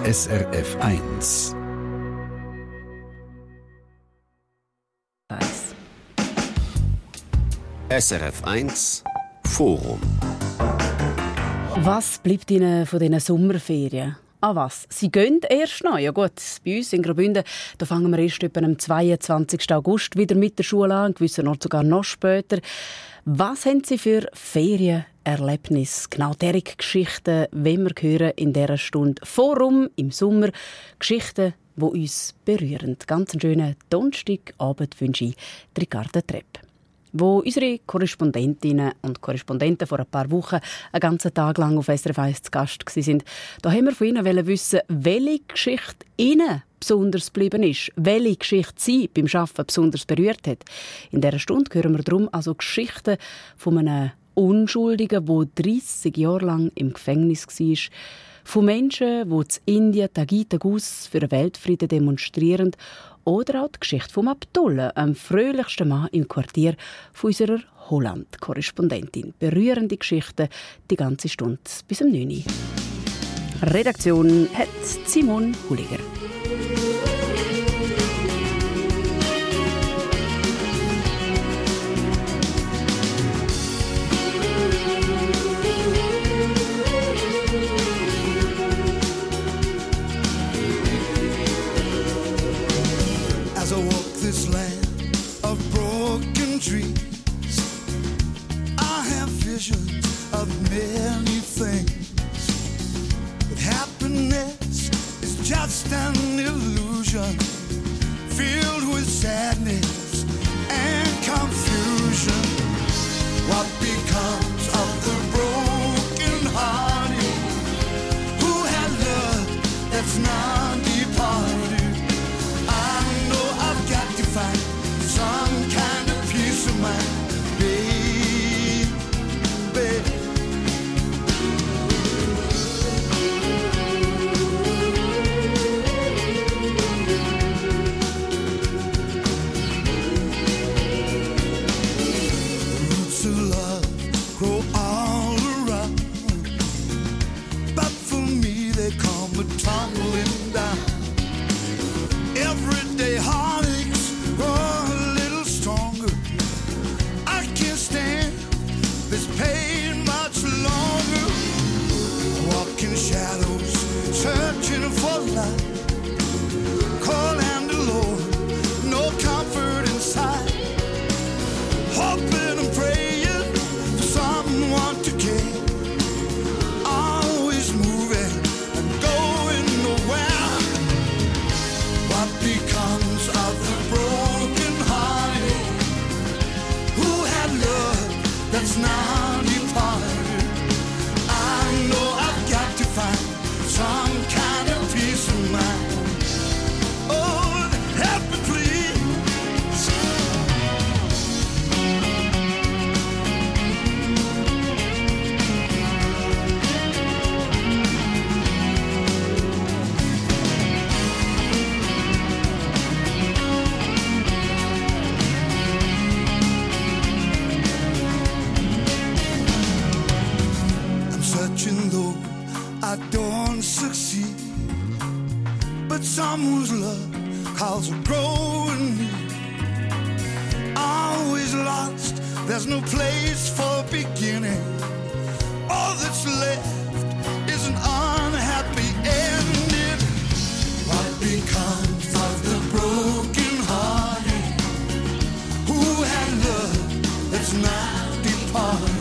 SRF 1. SRF 1 Forum. Was bleibt Ihnen von diesen Sommerferien? Ah was? Sie gehen erst noch? Ja gut, bei uns in Graubünden da fangen wir erst etwa am 22. August wieder mit der Schule an, gewissen Orten sogar noch später. Was haben Sie für Ferienerlebnisse? Genau diese Geschichten wollen wir hören in dieser Stunde Forum im Sommer. Geschichten, die uns berühren. Ganz einen schönen Donnerstagabend wünsche ich Ricarda Trepp. Wo unsere Korrespondentinnen und Korrespondenten vor ein paar Wochen einen ganzen Tag lang auf SRF 1 zu Gast waren, da haben wir von ihnen wissen, welche Geschichte ihnen besonders geblieben ist, welche Geschichte sie beim Arbeiten besonders berührt hat. In dieser Stunde hören wir darum also Geschichten von einem Unschuldigen, der 30 Jahre lang im Gefängnis war, von Menschen, die in Indien Tag ein Tag aus für den Weltfrieden demonstrieren, oder auch die Geschichte von Abdullah, dem fröhlichsten Mann im Quartier von unserer Holland-Korrespondentin. Berührende Geschichten, die ganze Stunde bis um 9 Uhr. Redaktion hat Simon Hulliger. This land of broken dreams, I have visions of many things, but happiness is just an illusion, filled with sadness and confusion. What becomes of the broken hearted who had love that's not departed? Find some kind of peace of mind, baby. The roots of love grow all around, but for me they come tumbling down. Everyday heartaches a little stronger. I can't stand this pain much longer. Walking shadows, searching for light, cold and alone, no comfort inside. Hoping and praying for someone to care. Always moving and going nowhere. What becomes of the broken hearted who had love that's now departed? I know I've got to find some kind of peace of mind. Oh, help me please. Though I don't succeed, but someone's love calls a growing need. Always lost, there's no place for beginning. All that's left is an unhappy ending. What becomes of the broken hearted who had love that's now departed?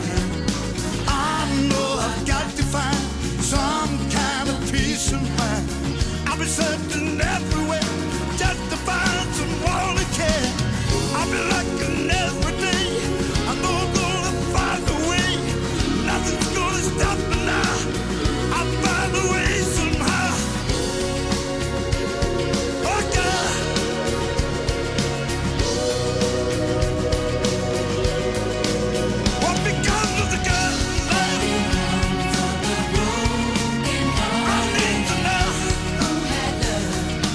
Find some kind of peace of mind. I'll be searching everywhere just to find someone to care. I'll be looking every day. I know I'm gonna find a way. Nothing's gonna stop me now. I'll find a way somehow. Oh God. What becomes of the girl? I need to know.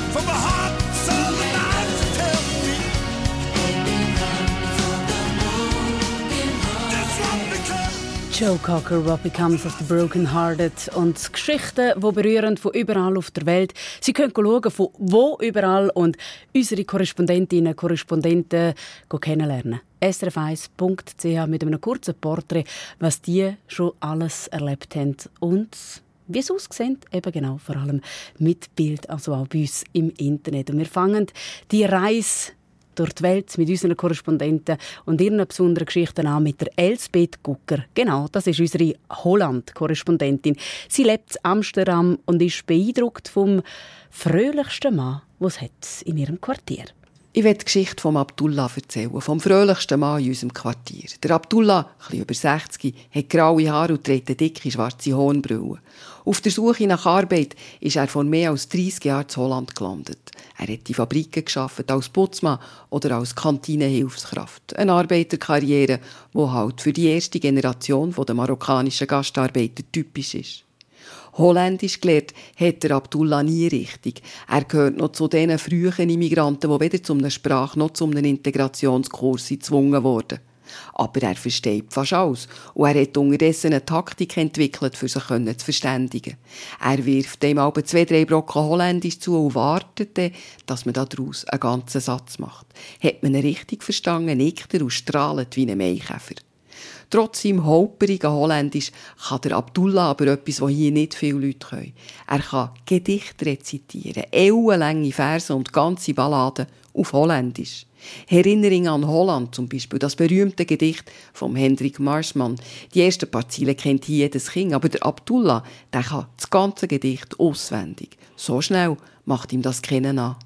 Joe Cocker, «What Becomes of the Broken Hearted». Und Geschichten, die berühren von überall auf der Welt. Sie können schauen, von wo überall und unsere Korrespondentinnen und Korrespondenten kennenlernen. srf1.ch mit einem kurzen Porträt, was die schon alles erlebt haben und wie es aussieht, eben genau, vor allem mit Bild, also auch bei uns im Internet. Und wir fangen die Reise durch die Welt mit unseren Korrespondenten und ihren besonderen Geschichten an mit der Elsbeth Gucker. Genau, das ist unsere Holland-Korrespondentin. Sie lebt in Amsterdam und ist beeindruckt vom fröhlichsten Mann, den es hat in ihrem Quartier. Ich will die Geschichte von Abdullah erzählen, vom fröhlichsten Mann in unserem Quartier. Der Abdullah, ein bisschen über 60, hat graue Haare und trägt eine dicke schwarze Hornbrille. Auf der Suche nach Arbeit ist er vor mehr als 30 Jahren in Holland gelandet. Er hat in Fabriken gearbeitet, als Putzmann oder als Kantinenhilfskraft. Eine Arbeiterkarriere, die halt für die erste Generation der marokkanischen Gastarbeiter typisch ist. Holländisch gelernt hat der Abdullah nie richtig. Er gehört noch zu den frühen Immigranten, die weder zu einem Sprach- noch zu einem Integrationskurs gezwungen wurden. Aber er versteht fast alles und er hat unterdessen eine Taktik entwickelt, für sich zu verständigen. Er wirft dem aber 2-3 Brocken Holländisch zu und wartet dann, dass man daraus einen ganzen Satz macht. Hat man ihn richtig verstanden, nickt er und strahlt wie ein Maikäfer. Trotz seinem holperigen Holländisch kann der Abdullah aber etwas, was hier nicht viele Leute können. Er kann Gedichte rezitieren, ellenlange Verse und ganze Balladen auf Holländisch. Erinnerung an Holland zum Beispiel, das berühmte Gedicht von Hendrik Marsman. Die ersten paar Zeilen kennt hier jedes Kind, aber der Abdullah, der kann das ganze Gedicht auswendig. So schnell macht ihm das Kennen an.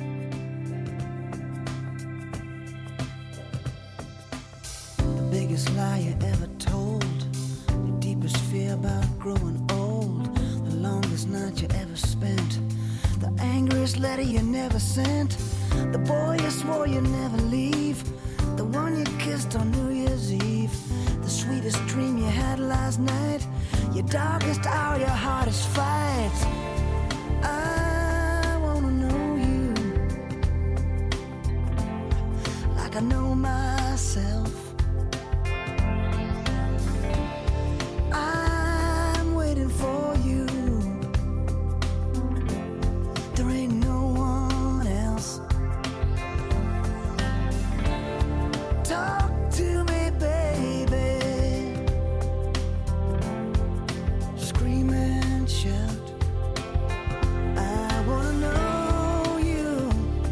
The biggest lie you ever told, the deepest fear about growing old, the longest night you ever spent, the angriest letter you never sent, the boy you swore you'd never leave, the one you kissed on New Year's Eve, the sweetest dream you had last night, your darkest hour, your hardest fight. I wanna know you like I know myself. I'm waiting for you. There ain't no one else. Talk to me, baby. Scream and shout. I wanna know you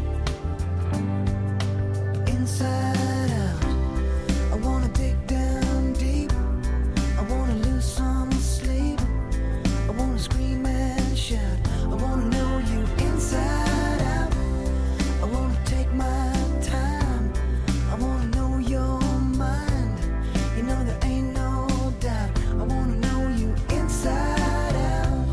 inside out. I wanna dig down deep. I wanna lose some sleep. I wanna scream and shout. I wanna know you inside out. I wanna take my time. I wanna know your mind. You know there ain't no doubt. I wanna know you inside out.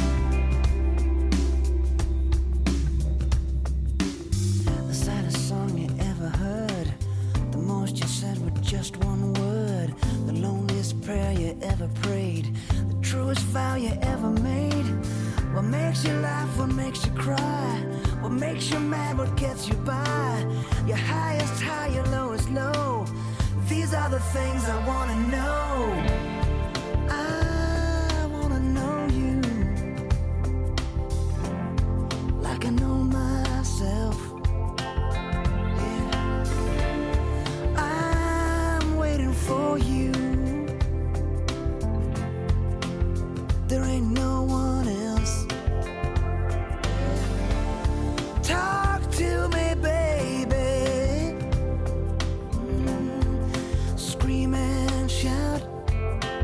The saddest song you ever heard, the most you said with just one word, the loneliest prayer you ever prayed, the truest vow you ever made. What makes you laugh, what makes you cry, what makes you mad, what gets you by, your highest high, your lowest low. These are the things I wanna know. I wanna know you like I know myself. Yeah. I'm waiting for you. There ain't no one else. Talk to me, baby. Scream and shout.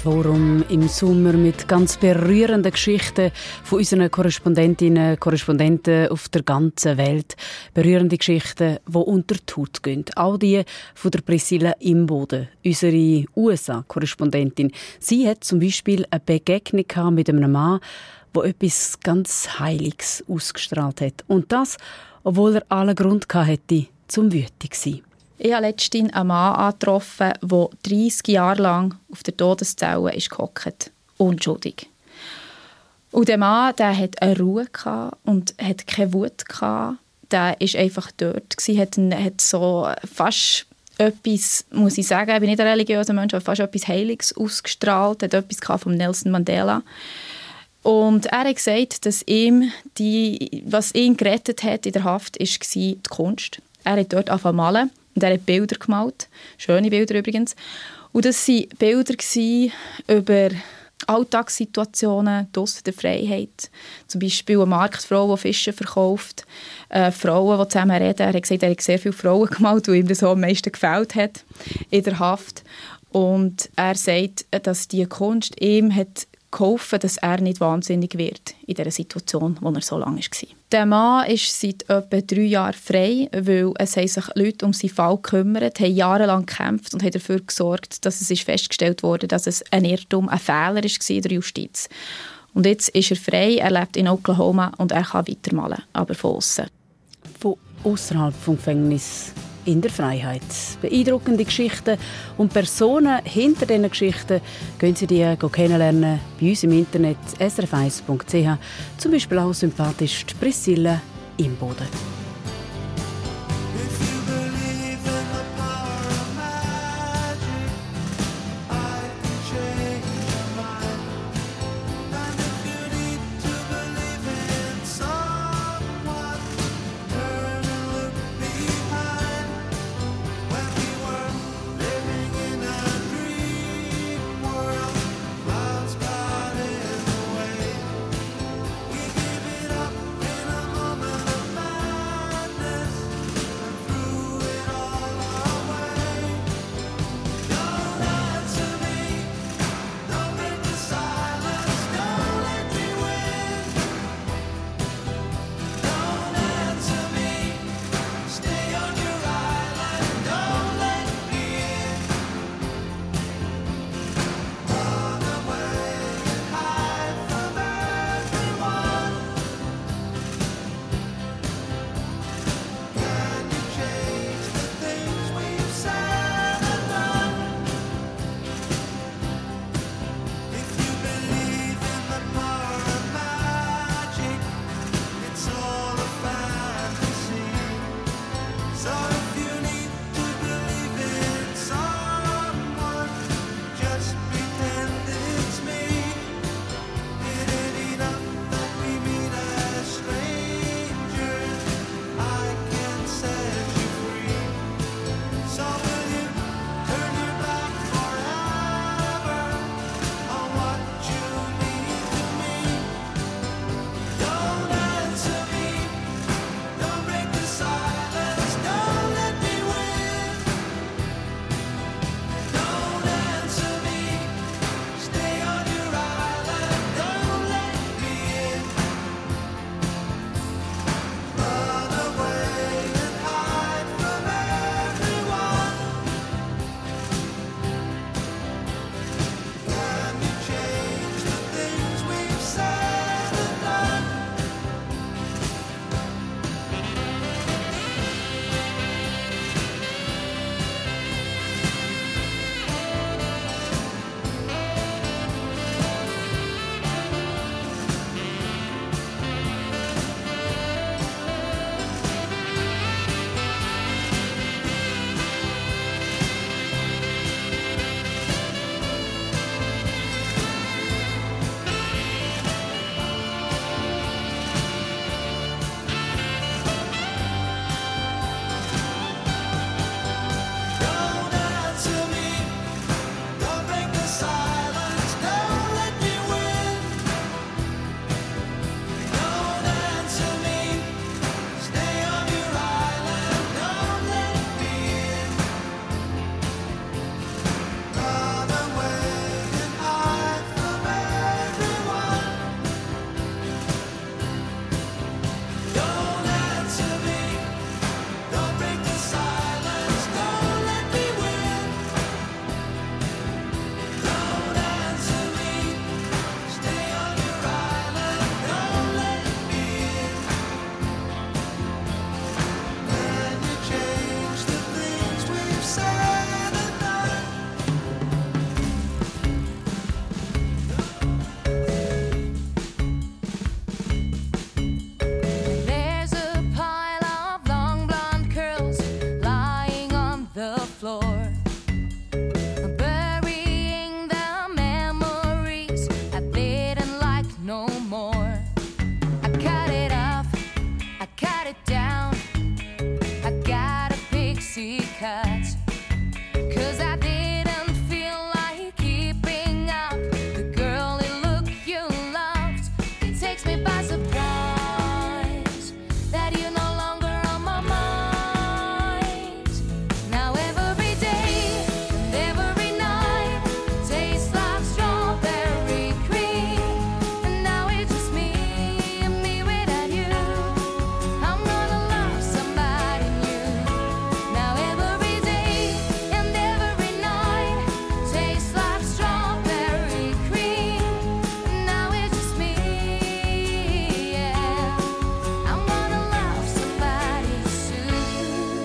Forum im Sommer mit ganz berührenden Geschichten von unseren Korrespondentinnen und Korrespondenten auf der ganzen Welt. Berührende Geschichten, die unter die Haut gehen. Auch die von der Priscilla Imboden, unsere USA-Korrespondentin. Sie hat zum Beispiel eine Begegnung mit einem Mann, der etwas ganz Heiliges ausgestrahlt hat. Und das, obwohl er allen Grund hatte, zum wütig zu sein. Ich habe letztens einen Mann angetroffen, der 30 Jahre lang auf der Todeszelle gehockt. Unschuldig. Und der Mann, der hatte eine Ruhe und hatte keine Wut. Der war einfach dort. Hat so fast etwas, muss ich sagen, ich bin nicht ein religiöser Mensch, aber fast etwas Heiliges ausgestrahlt. Hat etwas von Nelson Mandela. Und er hat gesagt, dass was ihn gerettet hat in der Haft, war die Kunst. Er hat dort angefangen zu malen. Und er hat Bilder gemalt, schöne Bilder übrigens. Und das waren Bilder über Alltagssituationen, draussen der Freiheit. Zum Beispiel eine Marktfrau, die Fische verkauft, Frauen, die zusammen reden. Er hat gesagt, er hat sehr viele Frauen gemalt, die ihm das so am meisten gefällt hat in der Haft. Und er sagt, dass die Kunst ihm hat geholfen, dass er nicht wahnsinnig wird in dieser Situation, in der er so lange war. Der Mann ist seit etwa 3 Jahren frei, weil es sich Leute um seinen Fall gekümmert, haben jahrelang gekämpft und haben dafür gesorgt, dass es ist festgestellt wurde, dass es ein Irrtum, ein Fehler war in der Justiz. Und jetzt ist er frei, er lebt in Oklahoma und er kann weitermalen, aber von aussen. Von außerhalb des Gefängnisses in der Freiheit. Beeindruckende Geschichten und Personen hinter diesen Geschichten können Sie die kennenlernen bei uns im Internet srf1.ch. Zum Beispiel auch sympathisch die Priscilla Imboden. floor, burying the memories I didn't like no more. I cut it off, I cut it down, I got a pixie cut, 'cause I didn't feel like keeping up the girly look you loved. It takes me by surprise that you're no longer on my mind. Now every day and every night tastes like strawberry cream, and now it's just me and me without you. I'm gonna love somebody new. Now every day and every night tastes like strawberry cream, and now it's just me, yeah. I'm gonna love somebody soon.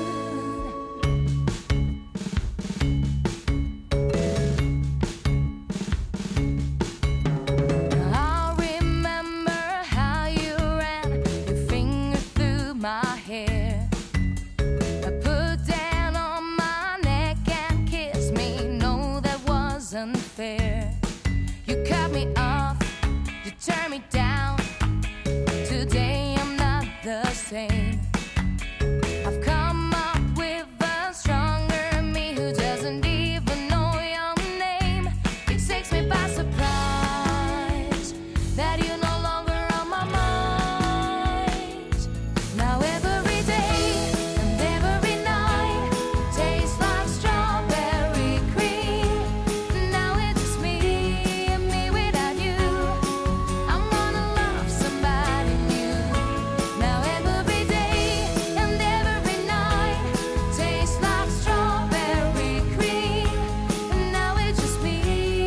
I remember how you ran your finger through my hair. I put down on my neck and kissed me. No, that wasn't fair. You cut me off, you turned me down. Today I'm not the same. I've come up with a stronger me who doesn't even know your name. It takes me by surprise that you're no longer on my mind. Now every day and every night tastes like strawberry cream. Now it's just me and me without you. I'm gonna love somebody new. Now every day and every night tastes like strawberry cream. Now it's just me,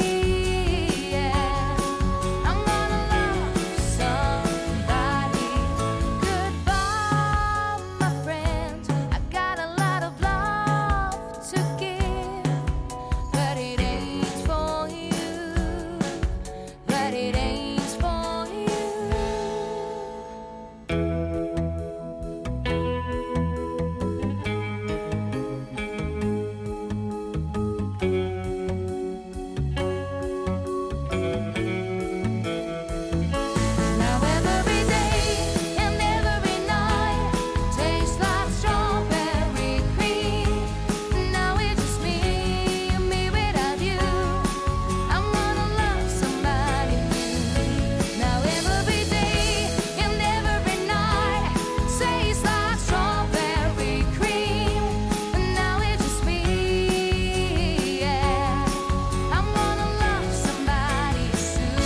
yeah. I'm gonna love somebody. Goodbye, my friend. I got a lot of love to give, but it ain't for you. But it ain't for you. Now every day and every night tastes like strawberry cream. Now it's just me and me without you. I'm gonna love somebody new. Now every day and every night tastes like strawberry cream. Now it's just me, yeah. I'm gonna love somebody soon.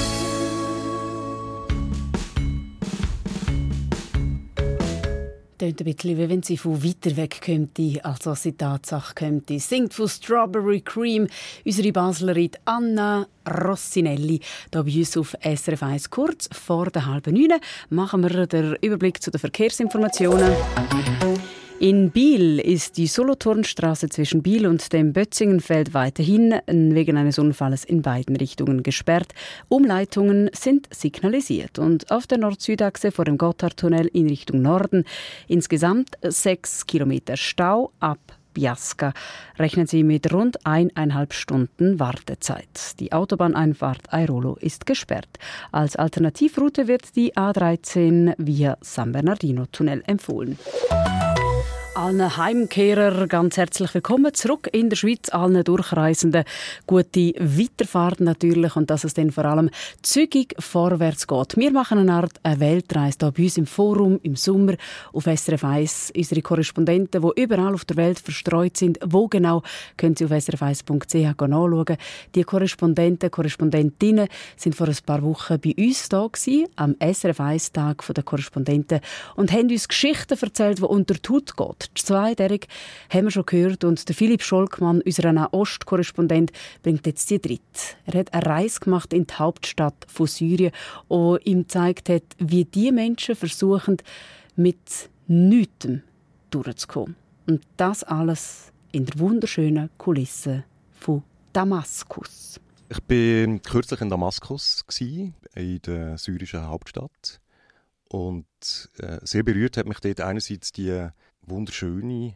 Tönt ein bisschen, wie wenn sie von weiter weg könnte, als was sie Tatsache könnte. Singt von Strawberry Cream unsere Baslerin Anna Rossinelli. Hier bei uns auf SRF 1 kurz vor der 8:30 machen wir den Überblick zu den Verkehrsinformationen. In Biel ist die Solothurnstraße zwischen Biel und dem Bötzingenfeld weiterhin wegen eines Unfalls in beiden Richtungen gesperrt. Umleitungen sind signalisiert. Und auf der Nord-Süd-Achse vor dem Gotthardtunnel in Richtung Norden insgesamt 6 Kilometer Stau ab Biasca. Rechnen Sie mit rund 1,5 Stunden Wartezeit. Die Autobahneinfahrt Airolo ist gesperrt. Als Alternativroute wird die A13 via San Bernardino-Tunnel empfohlen. Allen Heimkehrern ganz herzlich willkommen zurück in der Schweiz, allen Durchreisenden gute Weiterfahrt natürlich und dass es dann vor allem zügig vorwärts geht. Wir machen eine Art Weltreise hier bei uns im Forum im Sommer auf SRF 1. Unsere Korrespondenten, die überall auf der Welt verstreut sind, wo genau, können Sie auf srf1.ch nachschauen. Die Korrespondentinnen sind vor ein paar Wochen bei uns da gewesen, am SRF 1-Tag der Korrespondenten und haben uns Geschichten erzählt, die unter die Haut gehen. Zweijährig haben wir schon gehört und der Philipp Scholkmann, unser Nahost-Korrespondent, bringt jetzt die dritte. Er hat eine Reise gemacht in die Hauptstadt von Syrien, die ihm gezeigt hat, wie die Menschen versuchen, mit nichts durchzukommen. Und das alles in der wunderschönen Kulisse von Damaskus. Ich war kürzlich in Damaskus, in der syrischen Hauptstadt. Und sehr berührt hat mich dort einerseits die wunderschöne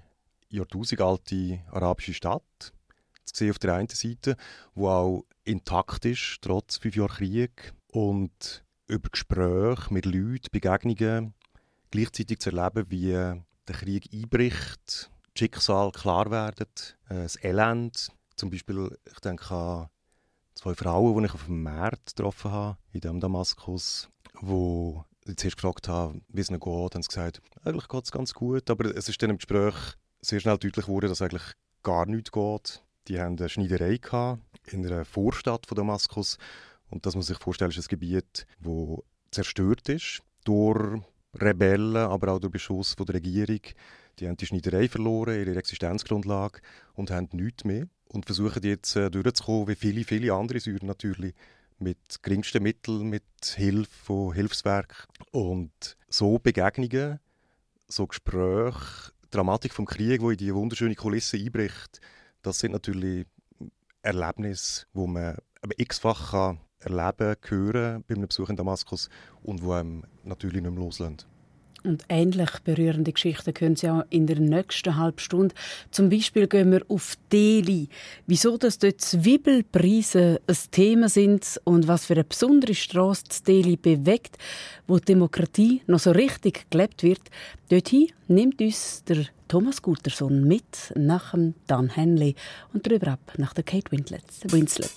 jahrtausendalte arabische Stadt zu sehen auf der einen Seite, die auch intakt ist, trotz 5 Jahren Krieg. Und über Gespräche mit Leuten, Begegnungen, gleichzeitig zu erleben, wie der Krieg einbricht, das Schicksal klar werden, das Elend. Zum Beispiel, ich denke an 2 Frauen, die ich auf dem Markt getroffen habe, in dem Damaskus, wo ich zuerst gefragt habe, wie es ihnen geht. Haben sie gesagt, eigentlich geht es ganz gut. Aber es ist dann im Gespräch sehr schnell deutlich geworden, dass eigentlich gar nichts geht. Die hatten eine Schneiderei gehabt in einer Vorstadt von Damaskus. Und das muss man sich vorstellen, ist ein Gebiet, das zerstört ist durch Rebellen, aber auch durch Beschuss von der Regierung. Die haben die Schneiderei verloren, ihre Existenzgrundlage, und haben nichts mehr. Und versuchen jetzt durchzukommen, wie viele andere Syrer natürlich, mit geringsten Mitteln, mit Hilfe von Hilfswerken. Und so Begegnungen, so Gespräche, die Dramatik vom Krieg, die in diese wunderschöne Kulisse einbricht, das sind natürlich Erlebnisse, die man x-fach kann erleben, hören bei einem Besuch in Damaskus und die einem natürlich nicht mehr loslassen. Und ähnlich berührende Geschichten hören Sie auch in der nächsten halben Stunde. Zum Beispiel gehen wir auf Delhi. Wieso dass dort Zwiebelpreise ein Thema sind und was für eine besondere Strasse Delhi bewegt, wo die Demokratie noch so richtig gelebt wird. Dorthin nimmt uns der Thomas Guterson mit nach dem Dan Henley und darüber ab nach der Kate Winslet.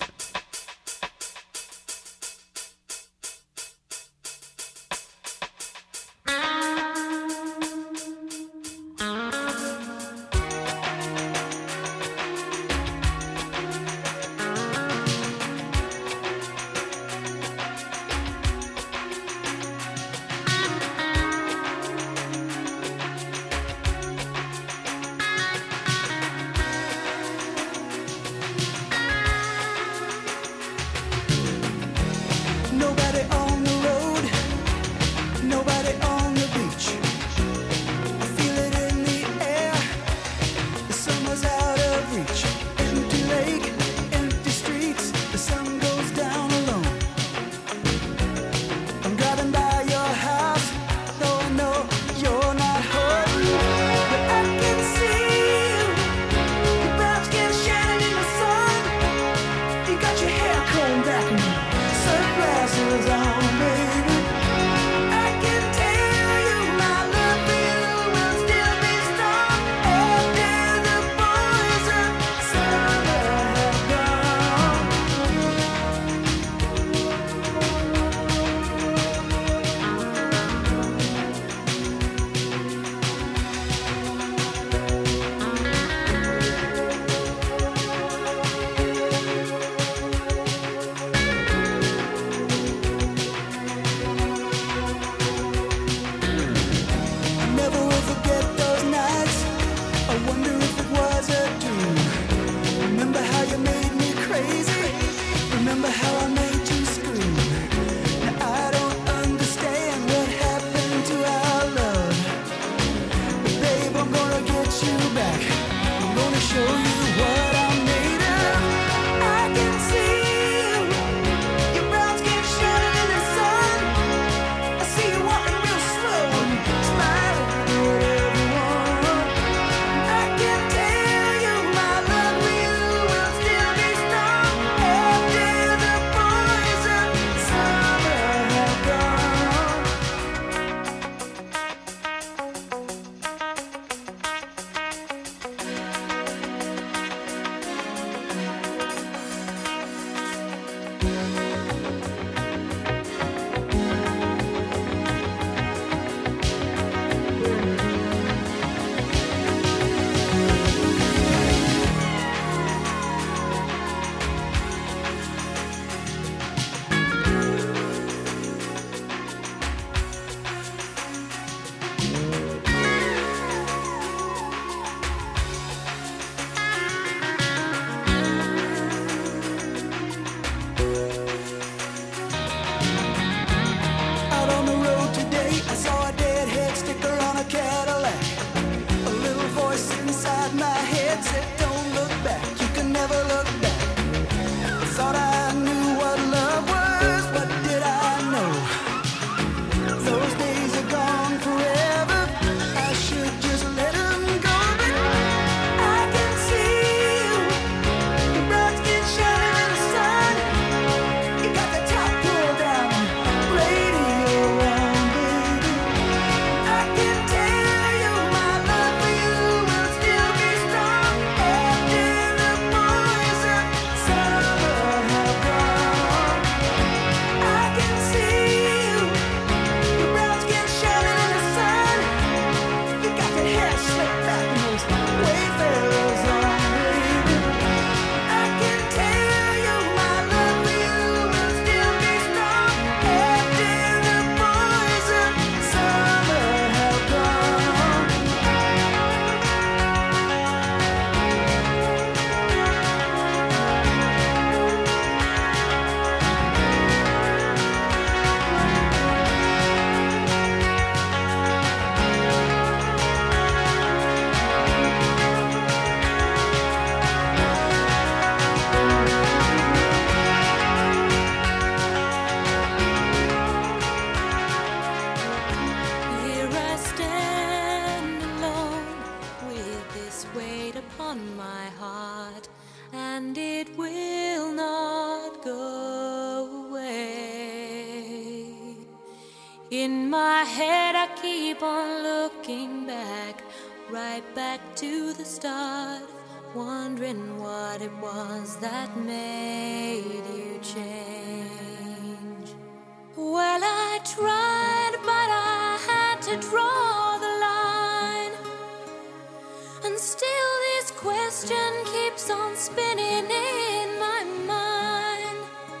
my head I keep on looking back, right back to the start, wondering what it was that made you change. Well, I tried, but I had to draw the line, and still this question keeps on spinning in my mind.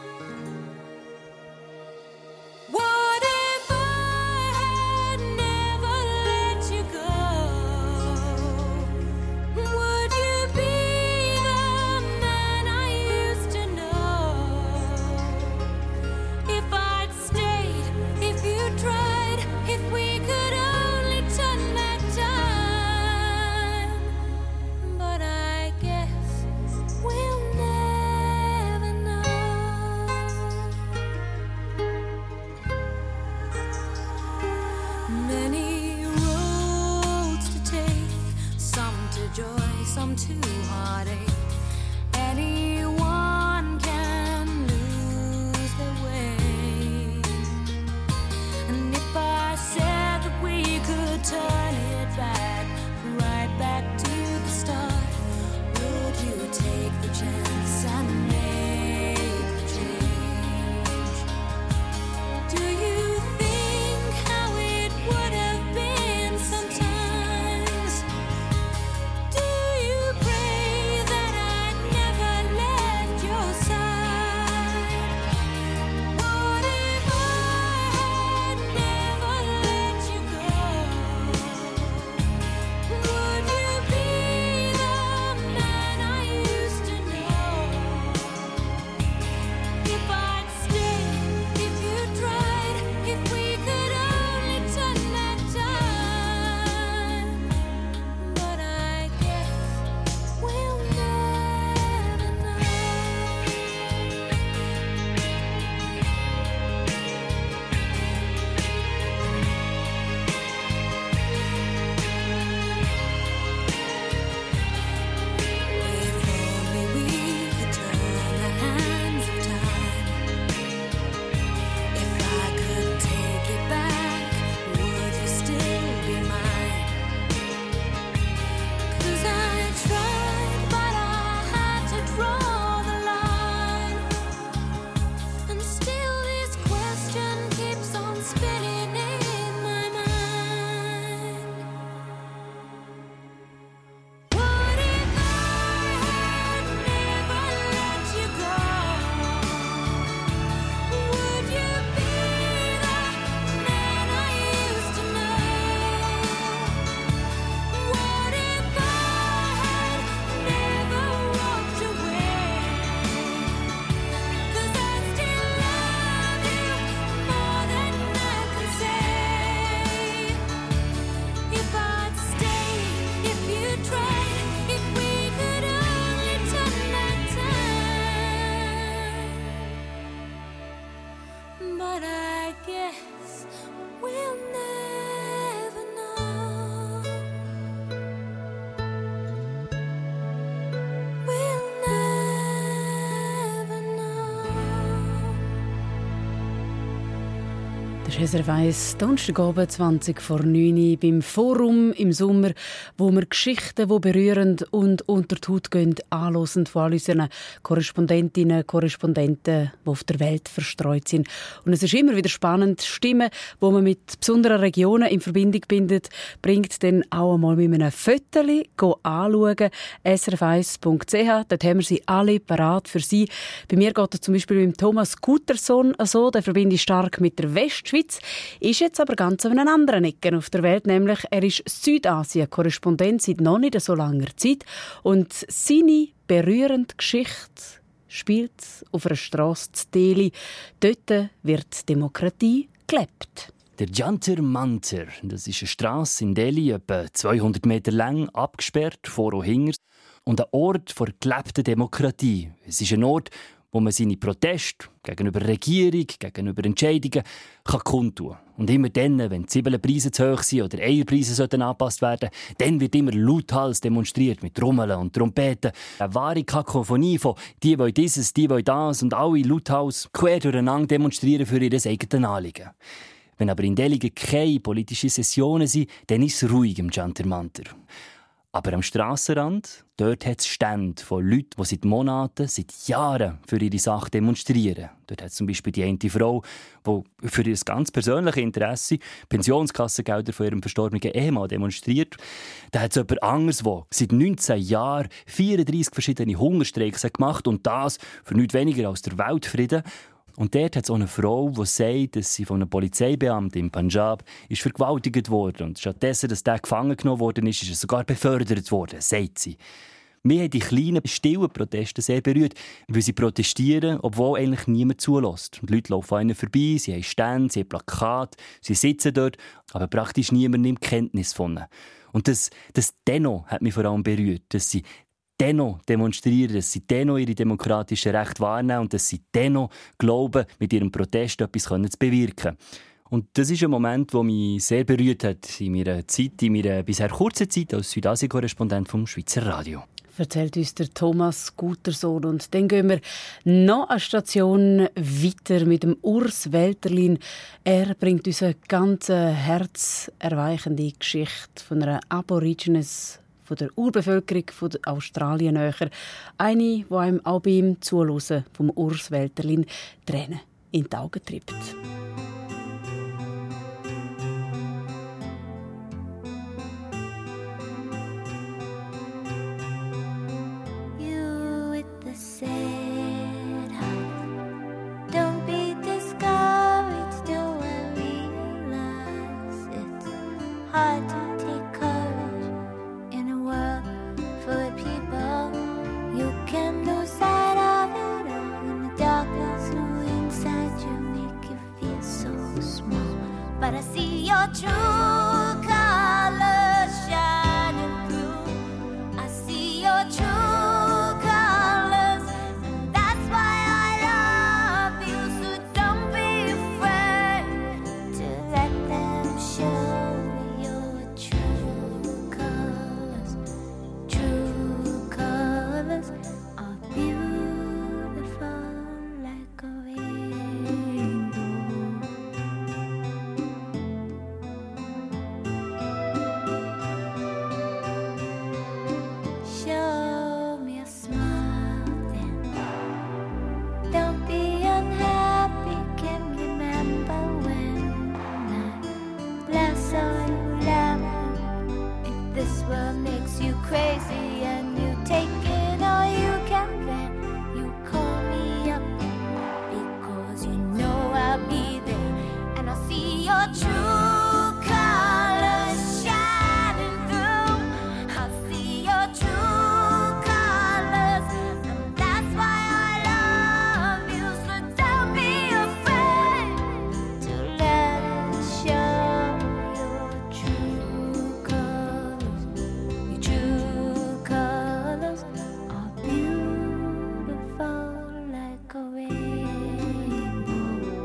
What if I had never let you go? Would you be the man I used to know? If I'd stayed, if you tried, if we could only turn back time. But I guess we'll never know. Many roads to take, some to joy, some to heartache. Anyone can lose their way. And if I said that we could turn it back, right back to the start, would you take the chance and make the change? Do you think how it would have been sometimes? Do you pray that I'd never left your side? What if I had never let you go? Would you be the man I used to know? If I'd stayed, if you tried, if we could only turn back time. But I guess we'll never know. If only we could turn the hands of time. If I could take it back, would you still be mine? 'Cause I tried, but I had to draw the line, and still this question keeps on spinning in my mind. What if I had never let you go? Would you be the man I used to know? What if I had never walked away? 'Cause I still love you more than I can say. If I'd stayed, if you tried, if we could only turn back time. But I guess we'll never know. We'll never know. Das ist SRF 1, Donnerstagabend, 20 vor 9 Uhr, beim Forum im Sommer, wo wir Geschichten, die berührend und unter die Haut gehen, anhören von all unseren Korrespondentinnen und Korrespondenten, die auf der Welt verstreut sind. Und es ist immer wieder spannend, Stimmen, die man mit besonderen Regionen in Verbindung bringt, dann auch einmal mit einem Fötterli anschauen. srf1.ch, dort haben wir sie alle parat für Sie. Bei mir geht es zum Beispiel mit Thomas Guterson so, der verbinde ich stark mit der Westschweiz, ist jetzt aber ganz an einer anderen Ecke auf der Welt, nämlich er ist Südasien-Korrespondent seit noch nicht so langer Zeit und seine berührende Geschichte spielt auf einer Strasse in Delhi. Dort wird Demokratie gelebt. Der Jantar Mantar, das ist eine Strasse in Delhi, etwa 200 Meter lang, abgesperrt, vor und hinter. Und ein Ort der gelebten Demokratie. Es ist ein Ort, wo man seine Proteste gegenüber der Regierung, gegenüber Entscheidungen kundtun kann. Und immer dann, wenn die Zwiebelpreise zu hoch sind oder Eierpreise angepasst werden, dann wird immer lauthals demonstriert mit Trommeln und Trompeten. Eine wahre Kakophonie von «die wollen dieses, die wollen das» und alle lauthals quer durcheinander demonstrieren für ihr eigenes Anliegen. Wenn aber in Delhi keine politischen Sessionen sind, dann ist es ruhig im Jantar Mantar. Aber am Strassenrand, dort hat es Stände von Leuten, die seit Monaten, seit Jahren für ihre Sache demonstrieren. Dort hat es zum Beispiel die eine Frau, die für ihr ganz persönliches Interesse Pensionskassengelder von ihrem verstorbenen Ehemann demonstriert. Da hat es jemand anderes, der seit 19 Jahren 34 verschiedene Hungerstreiks gemacht und das für nichts weniger als der Weltfrieden. Und dort hat es auch eine Frau, die sagt, dass sie von einem Polizeibeamten im Punjab ist vergewaltigt wurde. Und stattdessen, dass der gefangen genommen worden ist, ist er sogar befördert worden, sagt sie. Mich haben die kleinen, stillen Proteste sehr berührt, weil sie protestieren, obwohl eigentlich niemand zulässt. Und die Leute laufen ihnen vorbei, sie haben Stände, sie haben Plakate, sie sitzen dort, aber praktisch niemand nimmt Kenntnis von ihnen. Und das Dennoch hat mich vor allem berührt, dass sie dennoch demonstrieren, dass sie dennoch ihre demokratischen Rechte wahrnehmen und dass sie dennoch glauben, mit ihrem Protest etwas zu bewirken. Und das ist ein Moment, der mich sehr berührt hat in meiner bisher kurzen Zeit als Südasien-Korrespondent vom Schweizer Radio. Erzählt uns der Thomas Gutersohn. Und dann gehen wir noch eine Station weiter mit dem Urs Welterlin. Er bringt uns eine ganz herzerweichende Geschichte von einer Aborigines, von der Urbevölkerung von Australien näher. Eine, die einem auch bei ihm Zuhören vom Urs Welterlin Tränen in die Augen treibt. Hard to take courage in a world full of people. You can lose sight of it all in the darkness. No inside you make you feel so small. But I see your true colors shining through. I see your true colors, and that's why I love you. So don't be afraid to let them show. Crazy and you take it all you can bear. You call me up because you know I'll be there, and I see your true colors shining through. I see your true colors, and that's why I love you. So don't be afraid to let it show your true colors. True colors are beautiful like a rainbow.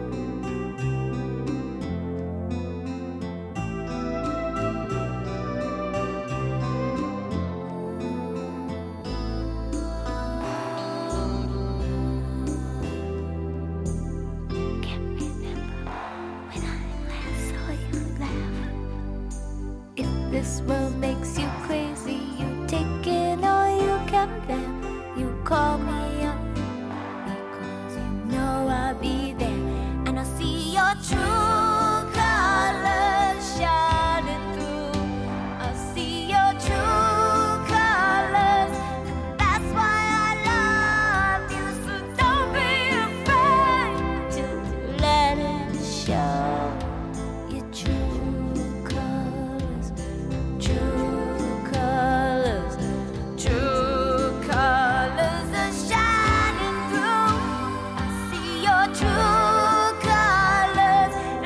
Can't remember when I last saw you laugh. If this world makes you crazy, you take it all you can bear. You call me up because you know I'll be there, and I see your true colors shining through. I see your true colors, and that's why I love you. So don't be afraid to let it show your true colors. True colors, true colors are shining through. I see your true colors,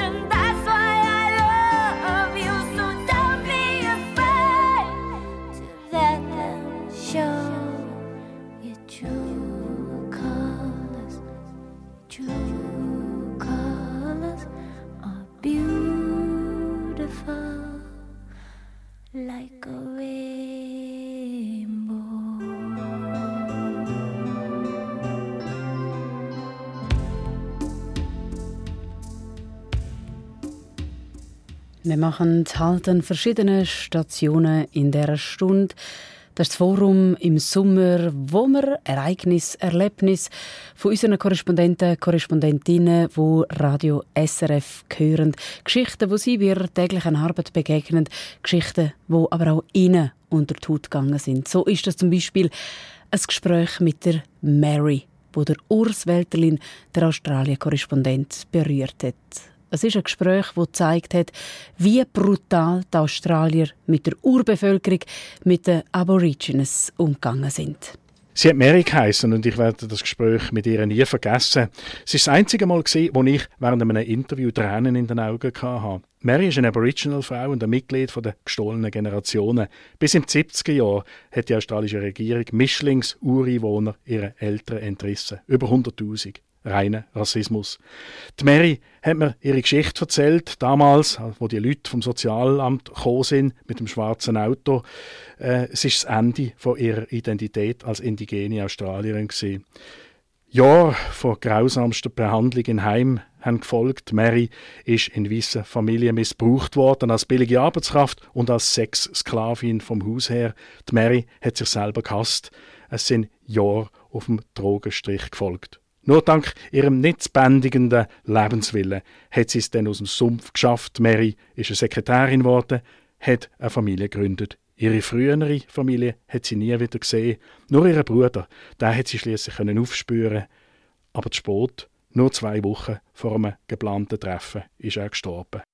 Wir machen halt an verschiedenen Stationen in dieser Stunde. Das ist das Forum im Sommer, wo wir Ereignisse, Erlebnisse von unseren Korrespondenten, Korrespondentinnen, die Radio SRF hören. Geschichten, die sie bei ihrer täglichen Arbeit begegnen. Geschichten, die aber auch ihnen unter die Haut gegangen sind. So ist das zum Beispiel ein Gespräch mit der Mary, wo der Urs Welterlin, der Australien-Korrespondent, berührt hat. Es ist ein Gespräch, das gezeigt hat, wie brutal die Australier mit der Urbevölkerung, mit den Aborigines umgegangen sind. Sie hat Mary geheissen und ich werde das Gespräch mit ihr nie vergessen. Es war das einzige Mal, wo ich während einem Interview Tränen in den Augen hatte. Mary ist eine Aboriginal-Frau und ein Mitglied der gestohlenen Generationen. Bis in die 70er Jahre hat die australische Regierung Mischlings Ureinwohner ihren Eltern entrissen. Über 100'000. Reiner Rassismus. Die Mary hat mir ihre Geschichte erzählt, damals, wo die Leute vom Sozialamt gekommen sind mit dem schwarzen Auto. Es ist das Ende von ihrer Identität als indigene Australierin gewesen. Jahre von grausamster Behandlung in Heim haben gefolgt. Mary ist in weissen Familien missbraucht worden als billige Arbeitskraft und als Sexsklavin vom Haus her. Die Mary hat sich selber gehasst. Es sind Jahre auf dem Drogenstrich gefolgt. Nur dank ihrem nicht zu bändigenden Lebenswillen hat sie es dann aus dem Sumpf geschafft. Mary ist eine Sekretärin geworden, hat eine Familie gegründet. Ihre frühere Familie hat sie nie wieder gesehen. Nur ihren Bruder, den hat sie schliesslich aufspüren. Aber zu spät, nur 2 Wochen vor einem geplanten Treffen, ist er gestorben.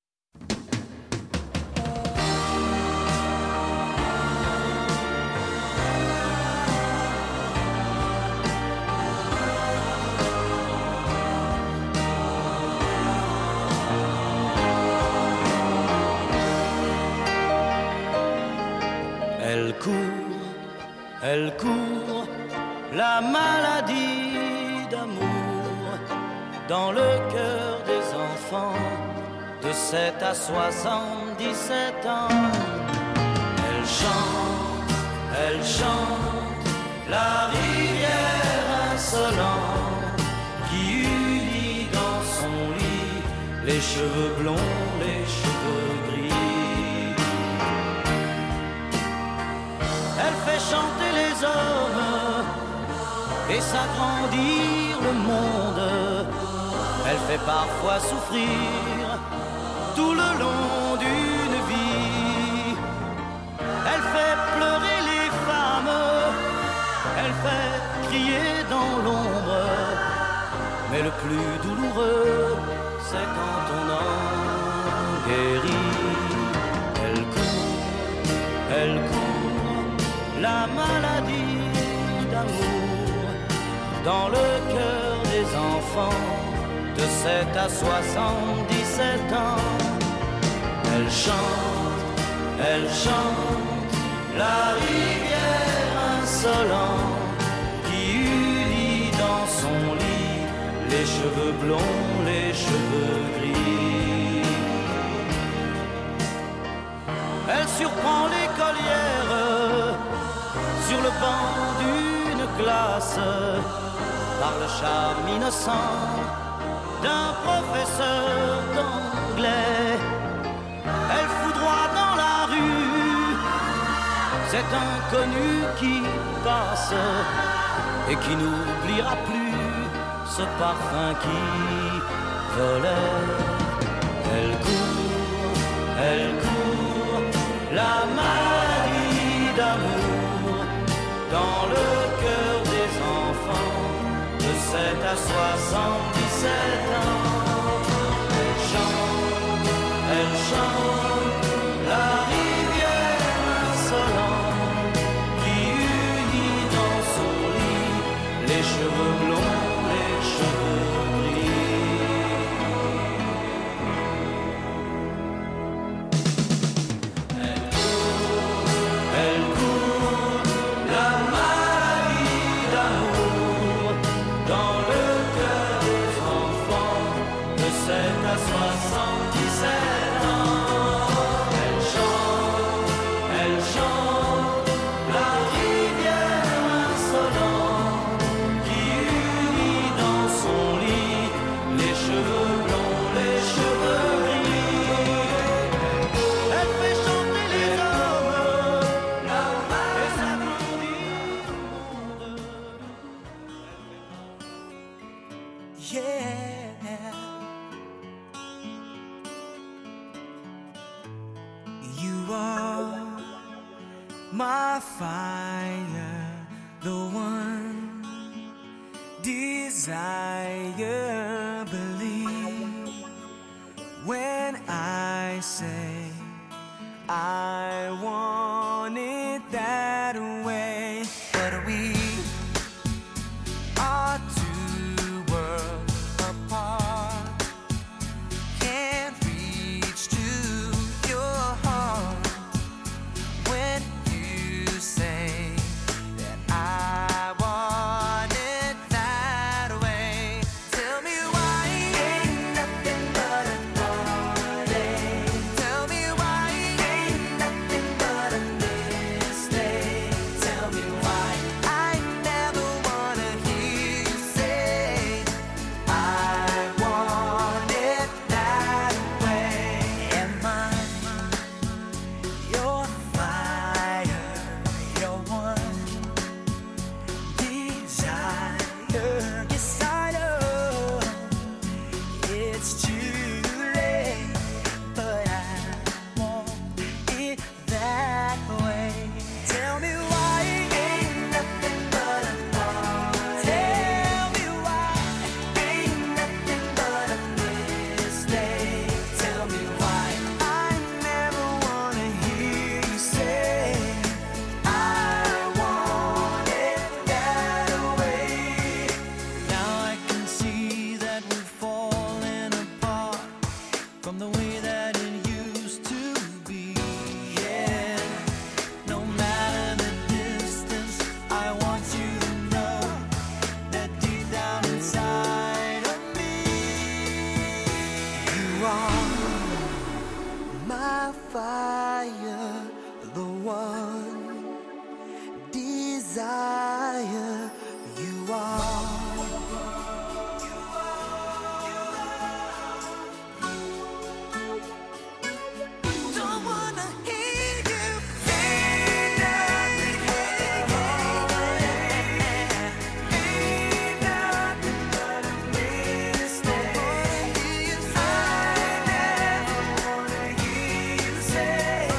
Elle court, la maladie d'amour, dans le cœur des enfants de 7 à 77 ans. Elle chante, la rivière insolente qui unit dans son lit les cheveux blonds, les cheveux gris. Elle fait chanter les hommes et s'agrandir le monde. Elle fait parfois souffrir tout le long d'une vie. Elle fait pleurer les femmes, elle fait crier dans l'ombre. Mais le plus douloureux, c'est quand on en guérit. Elle court, la maladie d'amour dans le cœur des enfants de 7 à 77 ans. Elle chante, la rivière insolente qui unit dans son lit les cheveux blonds, les cheveux gris. Elle surprend l'écolière sur le banc d'une classe par le charme innocent d'un professeur d'anglais. Elle foudroie dans la rue cet inconnu qui passe et qui n'oubliera plus ce parfum qui volait. Elle court, la maladie d'amour dans le cœur des enfants de 7 à 77 ans. Elle chante, la rivière insolente qui unit dans son lit les cheveux blonds, les cheveux gris. Elle court, la maladie d'amour dans le cœur des enfants de 7 à 77 ans. Elle chante, la rivière insolente qui unit dans son lit yeah. You are my fire, the one desire. Believe when I say I want it that way. But we are two worlds apart. Can't reach to your heart when you say that I want it that way. Tell me why ain't nothing but a party. Tell me why ain't nothing but a mistake. Tell me why I never wanna hear you say I want it that way. Am I your fire, your one desire? Yes, I know it's too late, but I want it that way. Tell me why ain't nothing but a party. Tell me why ain't nothing but a mistake. Tell me why I never wanna hear you say I want it that way. Now I can see that we're falling apart from the way that it used to be. Yeah, no matter the distance, I want you to know that deep down inside of me, you are my fire, the one desire. You are. Don't wanna hear you say nothing. Ain't nothing but a mistake. I never wanna hear you say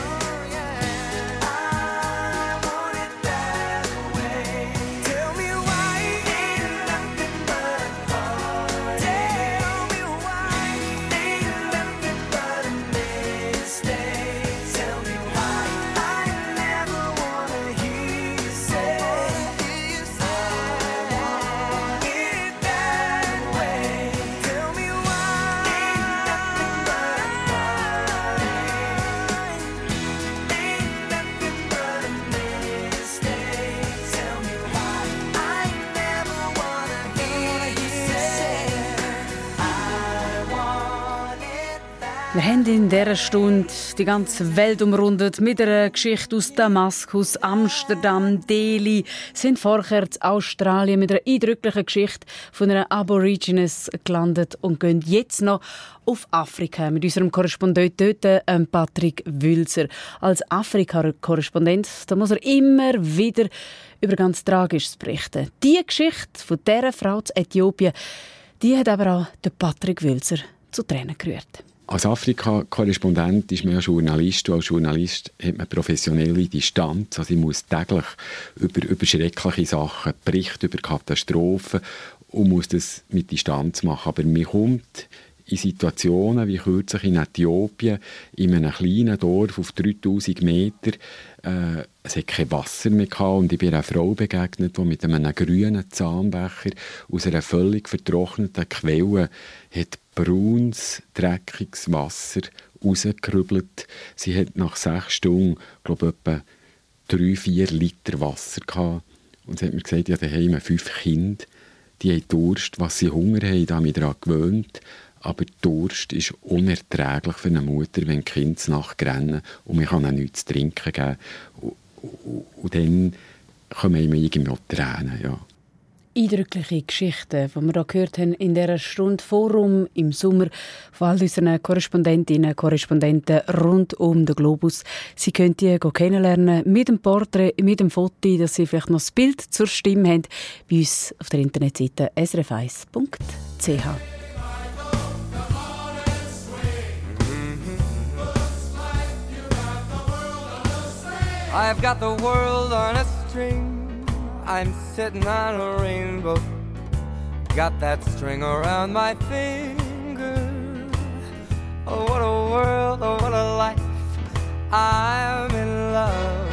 I want it that way. Tell me why ain't nothing but a party. Tell me why ain't nothing but a mistake. Tell me why I never wanna hear you say I want it that way. Tell me why ain't nothing but a party. Ain't nothing but a mistake. Tell me why I never wanna hear you say I want it that. Wir haben in dieser Stunde die ganze Welt umrundet mit einer Geschichte aus Damaskus, Amsterdam, Delhi. Sind vorher in Australien mit einer eindrücklichen Geschichte von einer Aborigines gelandet und gehen jetzt noch auf Afrika mit unserem Korrespondent dort, Patrick Wülzer. Als Afrika-Korrespondent da muss er immer wieder über ganz Tragisches berichten. Die Geschichte von dieser Frau in Äthiopien, die hat aber auch den Patrick Wülzer zu Tränen gerührt. Als Afrika-Korrespondent ist man ja Journalist und als Journalist hat man professionelle Distanz. Also ich muss täglich über schreckliche Sachen berichten, über Katastrophen und muss das mit Distanz machen. Aber mir kommt in Situationen wie kürzlich in Äthiopien, in einem kleinen Dorf auf 3000 Meter, es hat kein Wasser mehr gehabt und ich bin einer Frau begegnet, die mit einem grünen Zahnbecher aus einer völlig vertrockneten Quelle hat braunes, dreckiges Wasser rausgerübbelt. Sie hat nach 6 Stunden, glaube ich, etwa 3-4 Liter Wasser gehabt. Und sie hat mir gesagt, ja, daheim 5 Kinder, die haben Durst, was sie Hunger haben, da habe ich mich daran gewöhnt. Aber Durst ist unerträglich für eine Mutter, wenn die Kinder nachts rennen und man kann ihnen nichts zu trinken geben. Und dann kommen einem irgendwie auch Tränen, ja. Eindrückliche Geschichten, die wir hier gehört haben in dieser Stunde Forum im Sommer von all unseren Korrespondentinnen und Korrespondenten rund um den Globus. Sie können die kennenlernen mit dem Porträt, mit dem Foto, dass Sie vielleicht noch das Bild zur Stimme haben, bei uns auf der Internetseite srf1.ch. srf1.ch. I've got the world on a string. I'm sitting on a rainbow. Got that string around my finger. Oh, what a world, oh, what a life. I'm in love.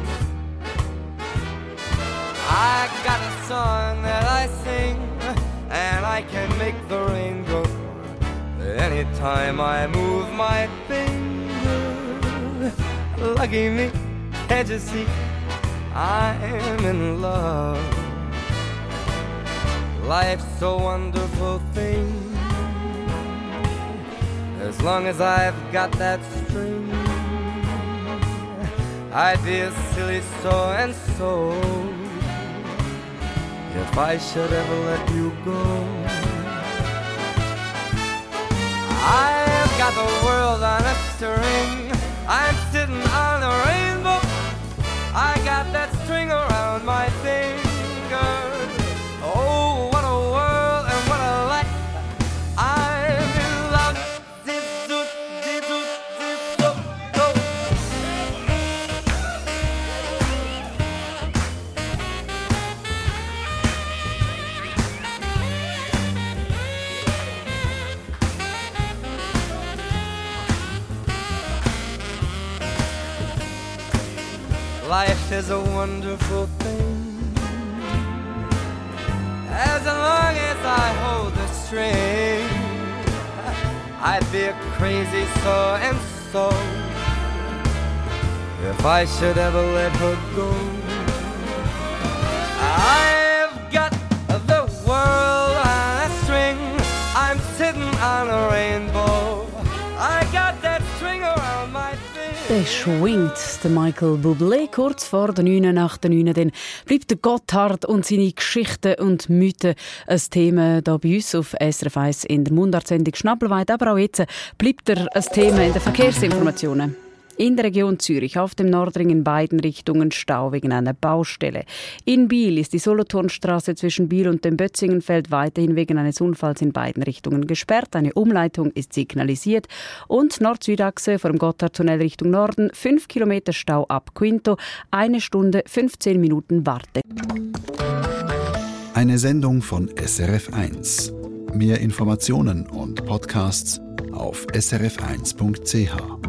I got a song that I sing, and I can make the rain go anytime I move my finger. Lucky me, can't you see, I'm in love. Life's a wonderful thing, as long as I've got that string. I'd be a silly so-and-so if I should ever let you go. I've got the world on a string. I'm sitting on a rainbow. I got that string around my finger. Oh, what a world and what a life. I'm in love. Life is a wonderful thing, as long as I hold the string. I'd be a crazy so-and-so if I should ever let her go. I've got the world on a string. I'm sitting on a rainbow. I got that string around my finger. Der schwingt, der Michael Bublé. Kurz vor der 9, nach der 9, dann bleibt der Gotthard und seine Geschichten und Mythen ein Thema hier bei uns auf SRF 1 in der Mundartsendung Schnabelweit. Aber auch jetzt bleibt er ein Thema in den Verkehrsinformationen. In der Region Zürich auf dem Nordring in beiden Richtungen Stau wegen einer Baustelle. In Biel ist die Solothurnstraße zwischen Biel und dem Bötzingenfeld weiterhin wegen eines Unfalls in beiden Richtungen gesperrt. Eine Umleitung ist signalisiert. Und Nord-Süd-Achse vor dem Gotthardtunnel Richtung Norden 5 Kilometer Stau ab Quinto, 1 Stunde 15 Minuten Warte. Eine Sendung von SRF 1. Mehr Informationen und Podcasts auf srf1.ch.